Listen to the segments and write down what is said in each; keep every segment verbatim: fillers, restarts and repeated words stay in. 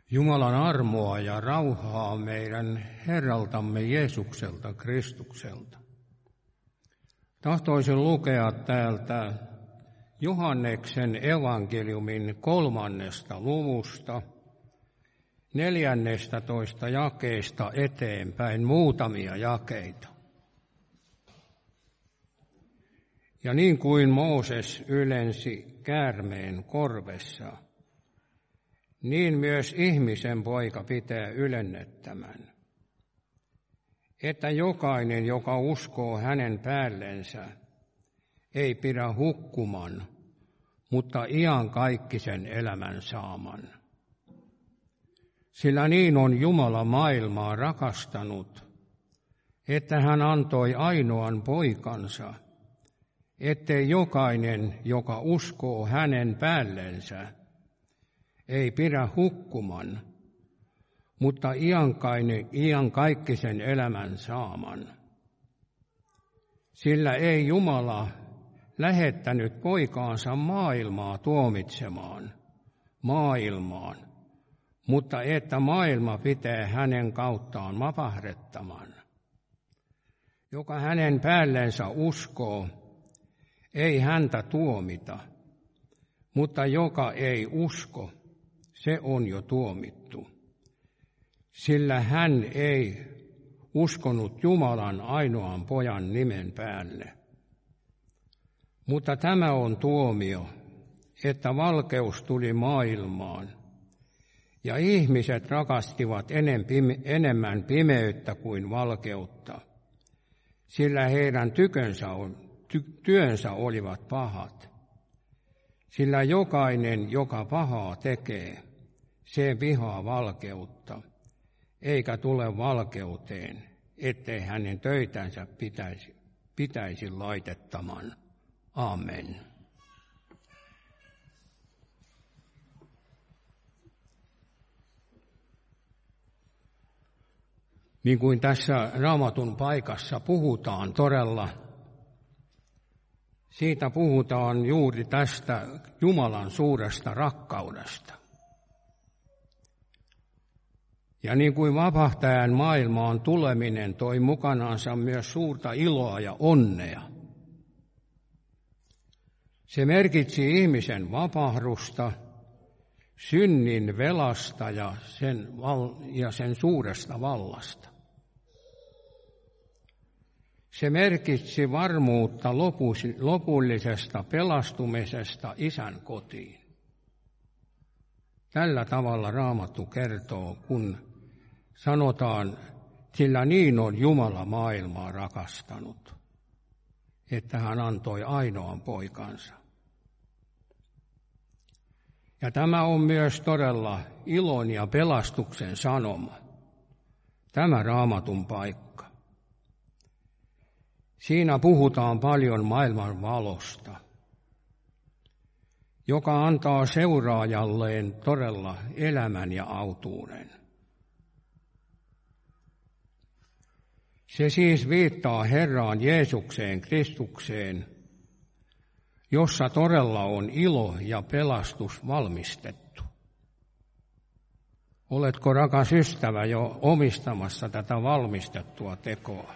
Jumalan armoa ja rauhaa meidän Herraltamme Jeesukselta Kristukselta. Tahtoisin lukea täältä Johanneksen evankeliumin kolmannesta luvusta, neljännestätoista jakeesta eteenpäin muutamia jakeita. Ja niin kuin Mooses ylensi käärmeen korvessa, niin myös ihmisen poika pitää ylennettämän, että jokainen, joka uskoo hänen päällensä, ei pidä hukkuman, mutta iankaikkisen elämän saaman. Sillä niin on Jumala maailmaa rakastanut, että hän antoi ainoan poikansa, ettei jokainen, joka uskoo hänen päällensä, ei pidä hukkuman, mutta iankaikkisen elämän saaman. Sillä ei Jumala lähettänyt poikaansa maailmaa tuomitsemaan, maailmaan, mutta että maailma pitää hänen kauttaan vapahdettaman. Joka hänen päällensä uskoo, ei häntä tuomita, mutta joka ei usko, se on jo tuomittu, sillä hän ei uskonut Jumalan ainoan pojan nimen päälle. Mutta tämä on tuomio, että valkeus tuli maailmaan, ja ihmiset rakastivat enemmän pimeyttä kuin valkeutta, sillä heidän tykönsä on, ty, työnsä olivat pahat. Sillä jokainen, joka pahaa tekee, se vihaa valkeutta, eikä tule valkeuteen, ettei hänen töitänsä pitäisi, pitäisi laitettaman. Amen. Niin kuin tässä Raamatun paikassa puhutaan todella, siitä puhutaan juuri tästä Jumalan suuresta rakkaudesta. Ja niin kuin vapahtajan maailmaan tuleminen toi mukanaansa myös suurta iloa ja onnea. Se merkitsi ihmisen vapahdusta, synnin velasta ja sen, val- ja sen suuresta vallasta. Se merkitsi varmuutta lopullisesta pelastumisesta Isän kotiin. Tällä tavalla Raamattu kertoo, kun sanotaan, sillä niin on Jumala maailmaa rakastanut, että hän antoi ainoan poikansa. Ja tämä on myös todella ilon ja pelastuksen sanoma, tämä Raamatun paikka. Siinä puhutaan paljon maailman valosta, joka antaa seuraajalleen todella elämän ja autuuden. Se siis viittaa Herraan Jeesukseen Kristukseen, jossa todella on ilo ja pelastus valmistettu. Oletko, rakas ystävä, jo omistamassa tätä valmistettua tekoa?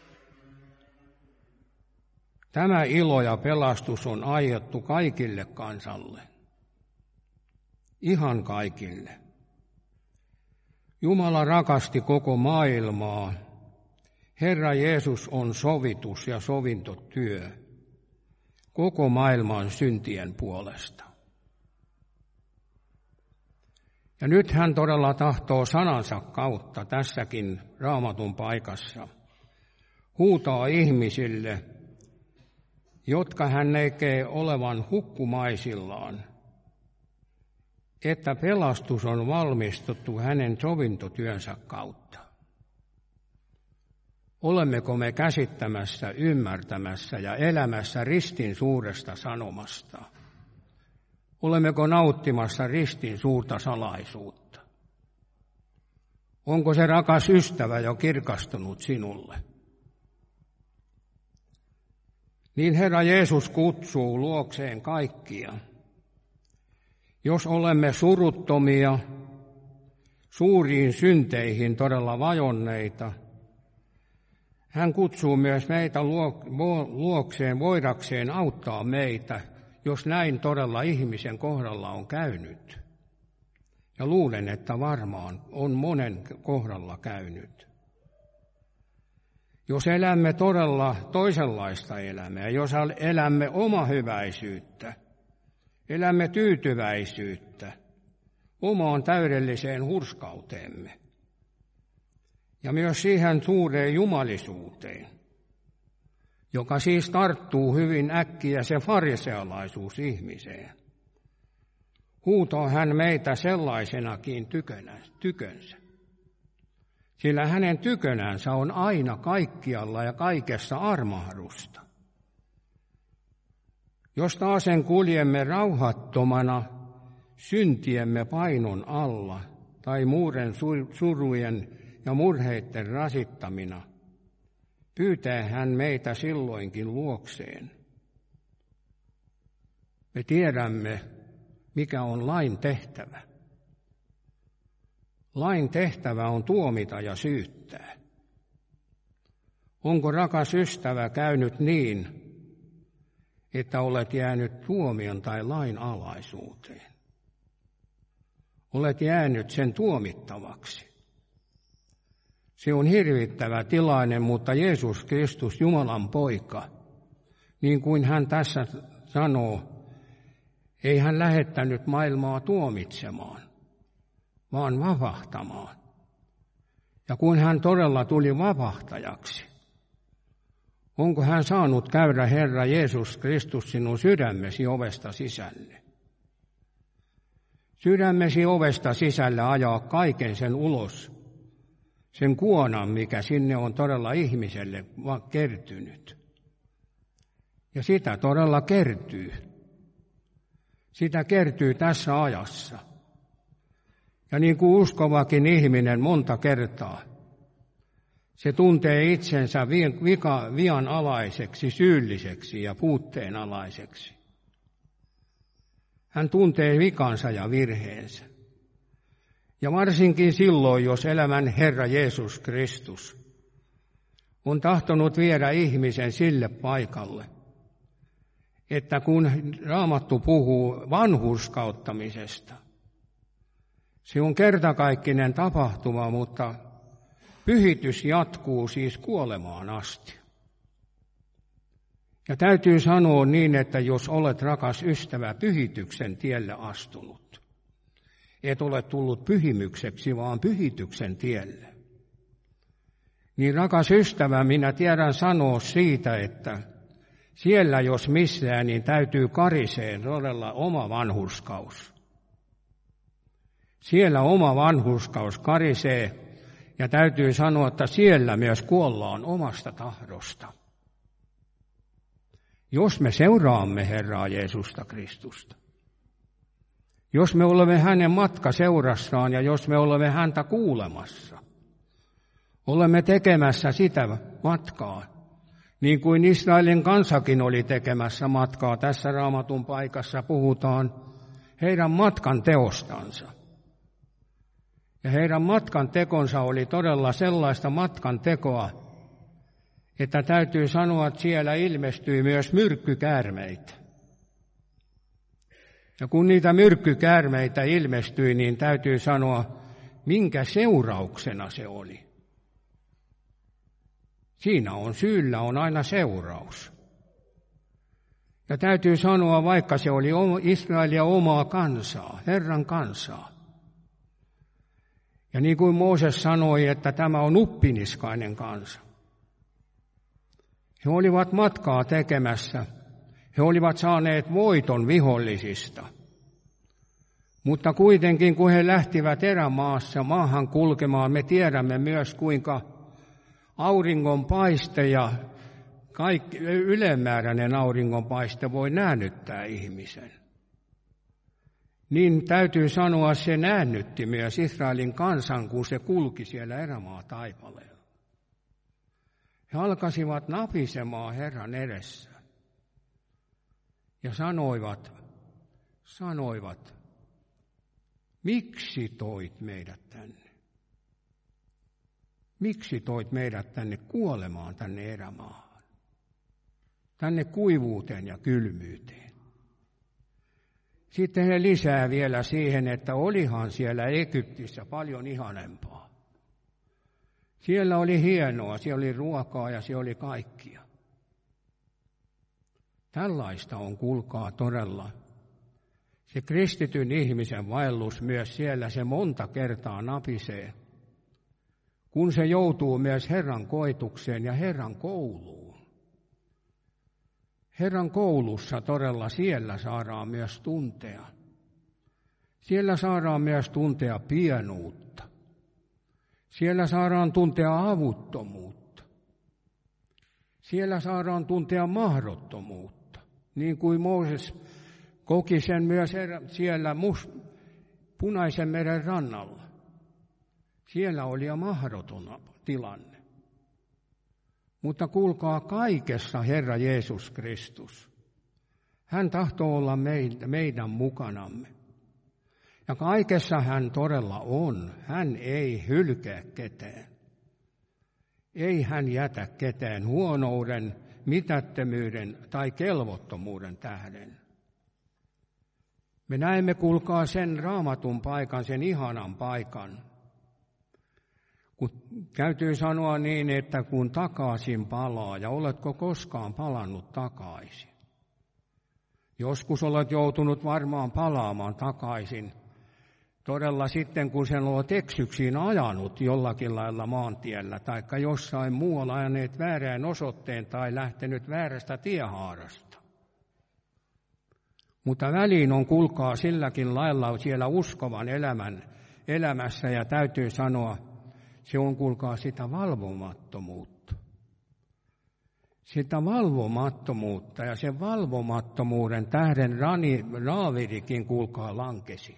Tämä ilo ja pelastus on aiottu kaikille kansalle, ihan kaikille. Jumala rakasti koko maailmaa. Herra Jeesus on sovitus ja sovintotyö koko maailman syntien puolesta. Ja nyt hän todella tahtoo sanansa kautta tässäkin Raamatun paikassa huutaa ihmisille, jotka hän näkee olevan hukkumaisillaan, että pelastus on valmistettu hänen sovintotyönsä kautta. Olemmeko me käsittämässä, ymmärtämässä ja elämässä ristin suuresta sanomasta? Olemmeko nauttimassa ristin suurta salaisuutta? Onko se rakas ystävä jo kirkastunut sinulle? Niin Herra Jeesus kutsuu luokseen kaikkia. Jos olemme suruttomia, suuriin synteihin todella vajonneita. Hän kutsuu myös meitä luokseen voidakseen auttaa meitä, jos näin todella ihmisen kohdalla on käynyt. Ja luulen, että varmaan on monen kohdalla käynyt. Jos elämme todella toisenlaista elämää, jos elämme omahyväisyyttä, elämme tyytyväisyyttä omaan täydelliseen hurskauteemme ja myös siihen suureen jumalisuuteen, joka siis tarttuu hyvin äkkiä se farisealaisuus ihmiseen. Huutoo hän meitä sellaisenakin tykönä, tykönsä. Sillä hänen tykönänsä on aina kaikkialla ja kaikessa armahdusta. Jos taasen kuljemme rauhattomana syntiemme painon alla tai muuden surujen ja murheitten rasittamina, pyytää hän meitä silloinkin luokseen. Me tiedämme, mikä on lain tehtävä. Lain tehtävä on tuomita ja syyttää. Onko, rakas ystävä, käynyt niin, että olet jäänyt tuomion tai lain alaisuuteen? Olet jäänyt sen tuomittavaksi. Se on hirvittävä tilanne, mutta Jeesus Kristus, Jumalan poika, niin kuin hän tässä sanoo, ei hän lähettänyt maailmaa tuomitsemaan, vaan vapahtamaan. Ja kun hän todella tuli vapahtajaksi, onko hän saanut käydä, Herra Jeesus Kristus, sinun sydämesi ovesta sisälle? Sydämesi ovesta sisälle ajaa kaiken sen ulos, sen kuonan, mikä sinne on todella ihmiselle kertynyt. Ja sitä todella kertyy. Sitä kertyy tässä ajassa. Ja niin kuin uskovakin ihminen monta kertaa, se tuntee itsensä vika, vian alaiseksi, syylliseksi ja puutteen alaiseksi. Hän tuntee vikansa ja virheensä. Ja varsinkin silloin, jos elämän Herra Jeesus Kristus on tahtonut viedä ihmisen sille paikalle, että kun Raamattu puhuu vanhurskauttamisesta, se on kertakaikkinen tapahtuma, mutta pyhitys jatkuu siis kuolemaan asti. Ja täytyy sanoa niin, että jos olet, rakas ystävä, pyhityksen tielle astunut, et ole tullut pyhimykseksi, vaan pyhityksen tielle, niin rakas ystävä, minä tiedän sanoa siitä, että siellä jos missään, niin täytyy kariseen todella oma vanhurskaus. Siellä oma vanhurskaus karisee, ja täytyy sanoa, että siellä myös kuollaan omasta tahdosta. Jos me seuraamme Herraa Jeesusta Kristusta, jos me olemme hänen matkaseurassaan ja jos me olemme häntä kuulemassa, olemme tekemässä sitä matkaa, niin kuin Israelin kansakin oli tekemässä matkaa. Tässä Raamatun paikassa puhutaan heidän matkan teostansa. Ja heidän matkan tekonsa oli todella sellaista matkan tekoa, että täytyy sanoa, että siellä ilmestyi myös myrkkykäärmeitä. Ja kun niitä myrkkykäärmeitä ilmestyi, niin täytyy sanoa, minkä seurauksena se oli. Siinä on syyllä on aina seuraus. Ja täytyy sanoa, vaikka se oli Israelia omaa kansaa, Herran kansaa. Ja niin kuin Mooses sanoi, että tämä on uppiniskainen kansa. He olivat matkaa tekemässä. He olivat saaneet voiton vihollisista. Mutta kuitenkin, kun he lähtivät erämaassa maahan kulkemaan, me tiedämme myös, kuinka auringonpaiste ja kaikki, ylemmääräinen auringonpaiste voi näännyttää ihmisen. Niin täytyy sanoa, se näännytti myös Israelin kansan, kun se kulki siellä erämaataipaleella. He alkasivat napisemaan Herran edessä ja sanoivat, sanoivat, Miksi toit meidät tänne? Miksi toit meidät tänne kuolemaan, tänne erämaahan? Tänne kuivuuteen ja kylmyyteen. Sitten he lisää vielä siihen, että olihan siellä Egyptissä paljon ihanempaa. Siellä oli hienoa, siellä oli ruokaa ja siellä oli kaikkia. Tällaista on, kuulkaa, todella. Se kristityn ihmisen vaellus myös siellä, se monta kertaa napisee, kun se joutuu myös Herran koetukseen ja Herran kouluun. Herran koulussa todella siellä saadaan myös tuntea. Siellä saadaan myös tuntea pienuutta. Siellä saadaan tuntea avuttomuutta. Siellä saadaan tuntea mahdottomuutta, niin kuin Mooses koki sen myös siellä Punaisen meren rannalla. Siellä oli jo mahdoton tilanne. Mutta kuulkaa, kaikessa Herra Jeesus Kristus. Hän tahtoo olla meidän mukanamme. Ja kaikessa hän todella on. Hän ei hylkää ketään. Ei hän jätä ketään huonouden, mitättömyyden tai kelvottomuuden tähden. Me näemme, kuulkaa, sen raamatun paikan, sen ihanan paikan. Kun täytyy sanoa niin, että kun takaisin palaa, ja oletko koskaan palannut takaisin? Joskus olet joutunut varmaan palaamaan takaisin. Todella sitten, kun sen olet eksyksiin ajanut jollakin lailla maantiellä, tai jossain muualla ajaneet väärään osoitteen tai lähtenyt väärästä tiehaarasta. Mutta väliin on, kuulkaa, silläkin lailla siellä uskovan elämän, elämässä, ja täytyy sanoa, se on, kuulkaa, sitä valvomattomuutta. Sitä valvomattomuutta, ja sen valvomattomuuden tähden rani, Raavirikin, kuulkaa, lankesi.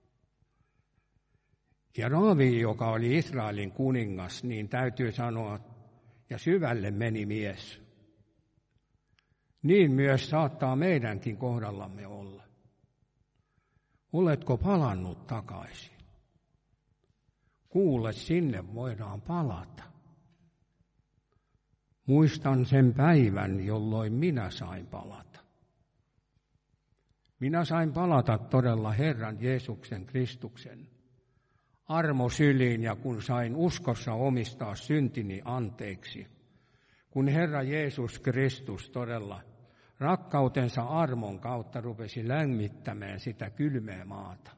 Ja Raavi, joka oli Israelin kuningas, niin täytyy sanoa, ja syvälle meni mies. Niin myös saattaa meidänkin kohdallamme olla. Oletko palannut takaisin? Kuule, sinne voidaan palata. Muistan sen päivän, jolloin minä sain palata. Minä sain palata todella Herran Jeesuksen Kristuksen armosyliin, ja kun sain uskossa omistaa syntini anteeksi, kun Herra Jeesus Kristus todella rakkautensa armon kautta rupesi lämmittämään sitä kylmää maata.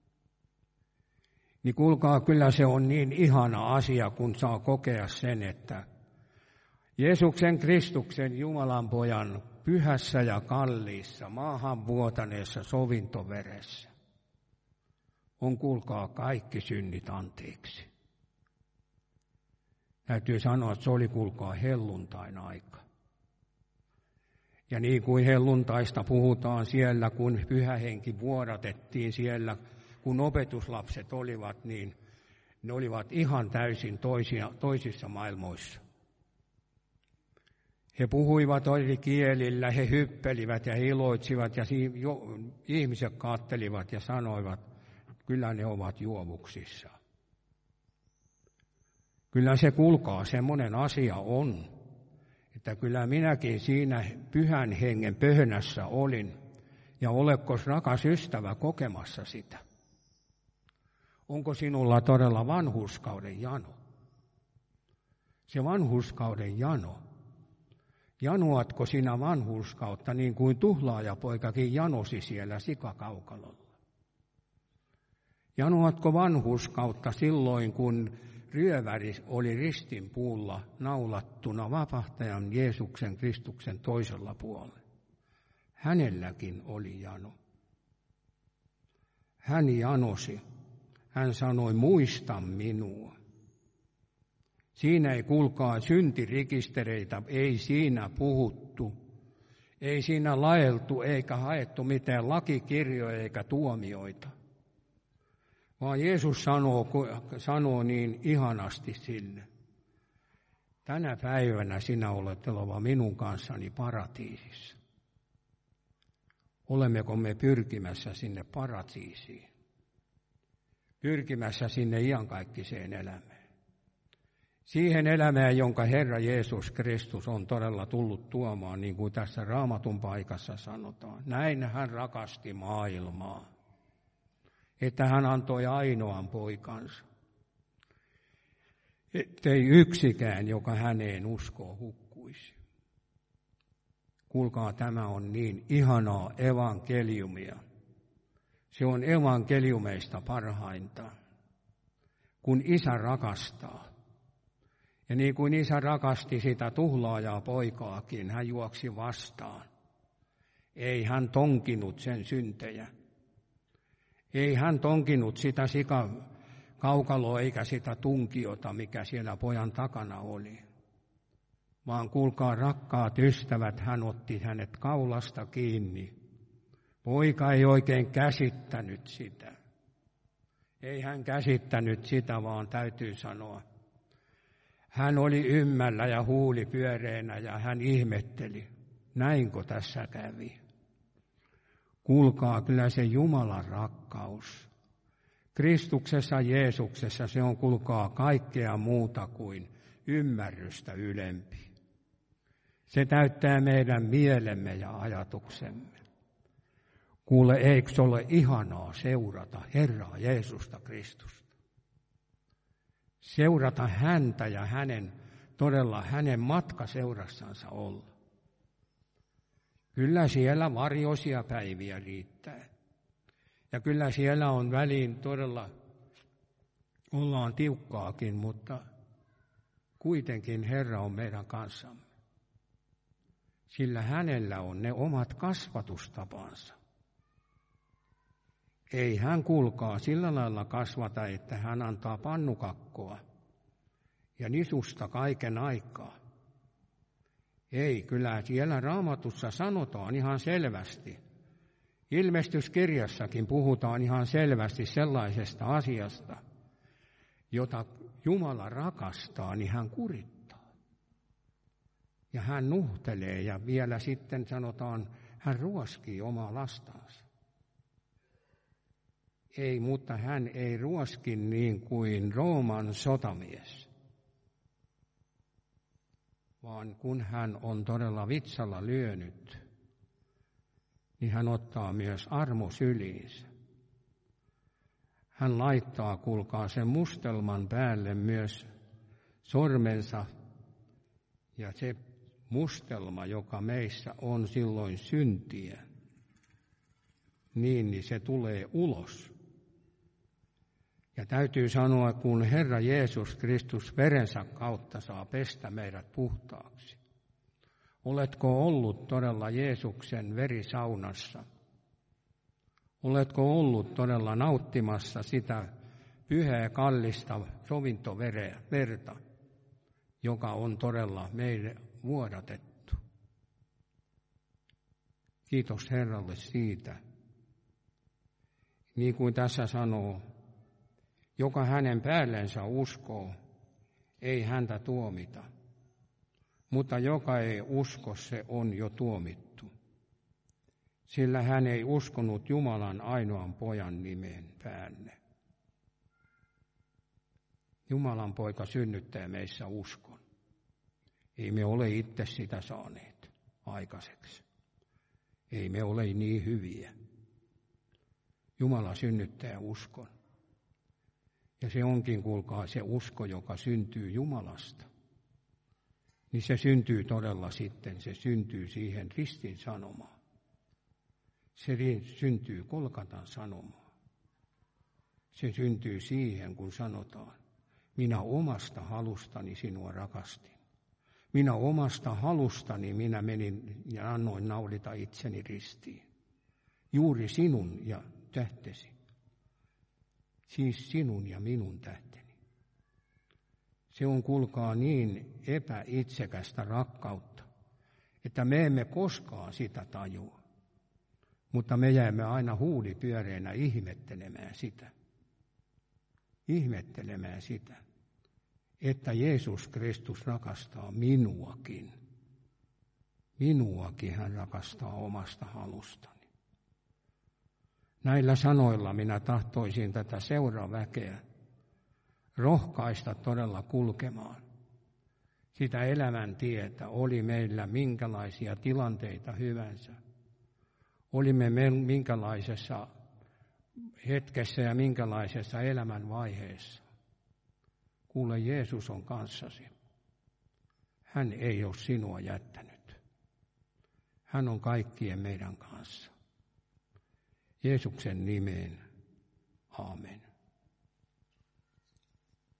Niin kuulkaa, kyllä se on niin ihana asia, kun saa kokea sen, että Jeesuksen Kristuksen Jumalan pojan pyhässä ja kalliissa, maahan vuotaneessa sovintoveressä on, kuulkaa, kaikki synnit anteeksi. Täytyy sanoa, että se oli, kuulkaa, helluntain aika. Ja niin kuin helluntaista puhutaan siellä, kun pyhä henki vuodatettiin siellä, kun opetuslapset olivat, niin ne olivat ihan täysin toisia, toisissa maailmoissa. He puhuivat eri kielillä, he hyppelivät ja iloitsivat, ja ihmiset katselivat ja sanoivat, kyllä ne ovat juovuksissa. Kyllä se, kuulkaa, semmoinen asia on, että kyllä minäkin siinä pyhän hengen pöhönässä olin, ja oletko, rakas ystävä, kokemassa sitä? Onko sinulla todella vanhurskauden jano? Se vanhurskauden jano. Janoatko sinä vanhurskautta niin kuin tuhlaajapoikakin janosi siellä sikakaukalolla? Janoatko vanhurskautta silloin, kun ryöväri oli ristinpuulla naulattuna vapahtajan Jeesuksen Kristuksen toisella puolella? Hänelläkin oli jano. Hän janosi. Hän sanoi, muista minua. Siinä ei, kuulkaa, syntirikistereitä, ei siinä puhuttu. Ei siinä laeltu eikä haettu mitään lakikirjoja eikä tuomioita. Vaan Jeesus sanoo, sanoo niin ihanasti sille. Tänä päivänä sinä olet oleva minun kanssani paratiisissa. Olemmeko me pyrkimässä sinne paratiisiin? pyrkimässä sinne iankaikkiseen elämään. Siihen elämään, jonka Herra Jeesus Kristus on todella tullut tuomaan, niin kuin tässä Raamatun paikassa sanotaan. Näin hän rakasti maailmaa, että hän antoi ainoan poikansa, ettei yksikään, joka häneen uskoo, hukkuisi. Kuulkaa, tämä on niin ihanaa evankeliumia. Se on evankeliumeista parhainta, kun Isä rakastaa. Ja niin kuin Isä rakasti sitä tuhlaajaa poikaakin, hän juoksi vastaan. Ei hän tonkinut sen syntejä. Ei hän tonkinut sitä sikakaukaloa eikä sitä tunkiota, mikä siellä pojan takana oli. Vaan kuulkaa, rakkaat ystävät, hän otti hänet kaulasta kiinni. Poika ei oikein käsittänyt sitä. Ei hän käsittänyt sitä, vaan täytyy sanoa. Hän oli ymmällä ja huuli pyöreänä ja hän ihmetteli, näinkö tässä kävi. Kuulkaa, kyllä se Jumalan rakkaus. Kristuksessa Jeesuksessa se on, kuulkaa, kaikkea muuta kuin ymmärrystä ylempi. Se täyttää meidän mielemme ja ajatuksemme. Kuule, eikö se ole ihanaa seurata Herraa Jeesusta Kristusta? Seurata häntä ja hänen, todella hänen matkaseurassansa olla. Kyllä siellä varjoisia päiviä riittää. Ja kyllä siellä on väliin todella, ollaan tiukkaakin, mutta kuitenkin Herra on meidän kanssamme. Sillä hänellä on ne omat kasvatustapansa. Ei hän, kuulkaa, sillä lailla kasvata, että hän antaa pannukakkoa ja nisusta kaiken aikaa. Ei, kyllä siellä Raamatussa sanotaan ihan selvästi. Ilmestyskirjassakin puhutaan ihan selvästi sellaisesta asiasta, jota Jumala rakastaa, niin hän kurittaa. Ja hän nuhtelee ja vielä sitten sanotaan, hän ruoskii omaa lastansa. Ei, mutta hän ei ruoski niin kuin Rooman sotamies, vaan kun hän on todella vitsalla lyönyt, niin hän ottaa myös armo syliinsä. Hän laittaa, kuulkaa, sen mustelman päälle myös sormensa, ja se mustelma, joka meissä on silloin syntiä, niin, niin se tulee ulos. Ja täytyy sanoa, kun Herra Jeesus Kristus verensä kautta saa pestä meidät puhtaaksi. Oletko ollut todella Jeesuksen verisaunassa? Oletko ollut todella nauttimassa sitä pyhää kallista sovintoverta, joka on todella meille vuodatettu? Kiitos Herralle siitä. Niin kuin tässä sanoo, joka hänen päällensä uskoo, ei häntä tuomita, mutta joka ei usko, se on jo tuomittu, sillä hän ei uskonut Jumalan ainoan pojan nimeen päänne. Jumalan poika synnyttää meissä uskon. Ei me ole itse sitä saaneet aikaiseksi. Ei me ole niin hyviä. Jumala synnyttää uskon. Ja se onkin, kuulkaa, se usko, joka syntyy Jumalasta. Niin se syntyy todella sitten, se syntyy siihen ristin sanomaan. Se syntyy Kolkatan sanomaan. Se syntyy siihen, kun sanotaan, minä omasta halustani sinua rakastin. Minä omasta halustani minä menin ja annoin naulita itseni ristiin. Juuri sinun ja tähtesi. Siis sinun ja minun tähteni. Se on, kuulkaa, niin epäitsekästä rakkautta, että me emme koskaan sitä tajua. Mutta me jäämme aina huuli pyöreänä ihmettelemään sitä. Ihmettelemään sitä, että Jeesus Kristus rakastaa minuakin. Minuakin hän rakastaa omasta halustani. Näillä sanoilla minä tahtoisin tätä seuraväkeä rohkaista todella kulkemaan sitä elämäntietä, oli meillä minkälaisia tilanteita hyvänsä. Olimme me minkälaisessa hetkessä ja minkälaisessa elämänvaiheessa. Kuule, Jeesus on kanssasi. Hän ei ole sinua jättänyt. Hän on kaikkien meidän kanssa. Jeesuksen nimeen. Aamen.